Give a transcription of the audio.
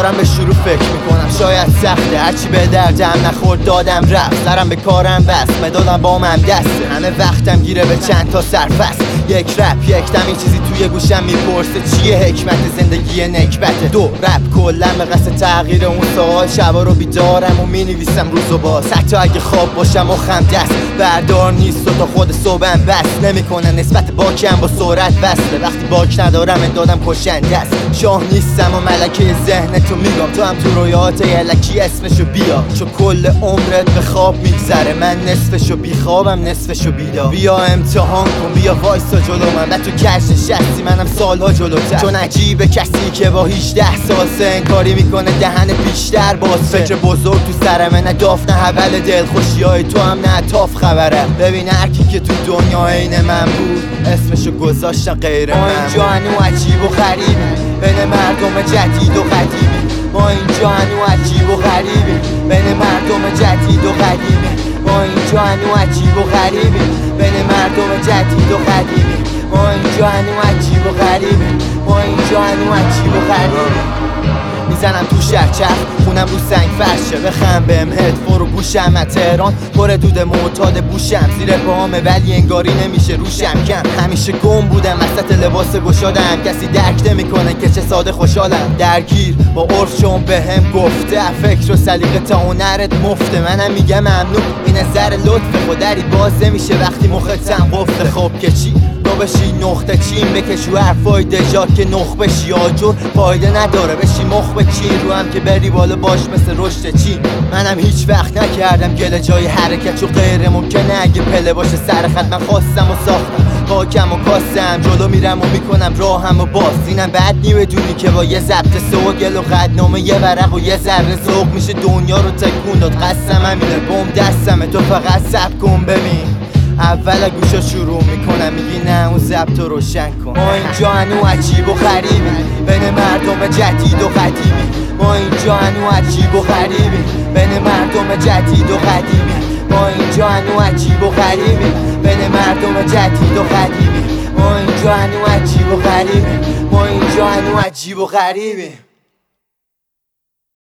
دارم به شروع فکر میکنم شاید سخته، هرچی به دردم نخورد دادم رفت، سرم به کارم بست، مدادم با من دسته، همه وقتم گیره به چند تا سرفست. یک رپ یک دم این چیزی توی گوشم میپرسه چیه حکمت زندگی نکبته. دو رپ کلا به قصد تغییر اون سوال، شبا رو بیدارم و مینویسم روز و باز، حتی اگه خواب باشم و خم دست بردار نیست و تا خود صبحم بس نمیکنه نسبت باکم با سرعت وصله. وقتی باک ندارم دادم کشنده است، شاه نیستم و ملکه ذهنتو میگم، تو هم تو رویات یلکی اسمشو بیا، چون کل عمرت به خواب میگذره، من نصفشو بیخوابم نصفشو بیدار. بیا امتحان کن، بیا وایسا جلو من، و تو کش نشستی منم سالها جلوتر، چون عجیبه کسی که با 18 سال انکاری میکنه دهن بیشتر باز. فکر بزرگ تو سرمه، نه داف نه حول دل، خوشیای تو هم نه تاف خبره. ببین هرکی که تو دنیا عین من بود اسمشو گذاشتن غیر من. ما اینجا هنو عجیب و غریبی بین مردم جدید و قدیمی، ما اینجا هنو عجیب و غریبی بین مردم جدید و قدیمی، ما اینجا هنو عجیب و غریبی بین مردم جدید و قدیمی، ما اینجا هنو عجیب و غریبی، ما اینجا هنو عجیب و غریبی. میزنم تو شهرچرخ خونم رو سنگ فرشه، بخم بهم هد فرو گوشم، از تهران پر دود معتاد بوشم، زیر پاهامه ولی انگاری نمیشه روشم کم. همیشه گم بودم وسط لباس گشادم، کسی درک نمیکنه که چه ساده خوشحالم، درگیر با عرف چون بهم گفته فکر و سلیقه تا هنرت مفته. منم میگم ممنون این نظر لطفه، خودری باز نمیشه وقتی مختم قفله. خب که چی تو بشی نقطه چین بکشو حرفای دژا که نخ بشی آجر فایده نداره، بشی مخ به چین رو هم که بری بالا باش مثل رشد چین. منم هیچ وقت نکردم گله جای حرکت، چون غیر ممکنه اگه پله باشه سر خط. من خواستم و ساختم پاکم و کاستم، جلو میرم و میکنم راهم و باز. اینم بد نی بدونی که با یه ضبط سوگل و قدنامه یه ورق و یه ذره ذوق میشه دنیا رو تکون داد. قسم همینه بم دستمه، تو فقط صبر کن ببین. اول گوشا شروع میکنم میگی نه اون ضبط رو روشن کن. ما اینجا هنو عجیب و غریبی بین مردم جدید و قدیمی، ما اینجا هنو عجیب و غریبی بین مردم جدید و قدیمی، ما اینجا هنو عجیب و غریبی بین مردم جدید و قدیمی، ما اینجا هنو عجیب و غریبی، ما اینجا هنو عجیب و غریبی.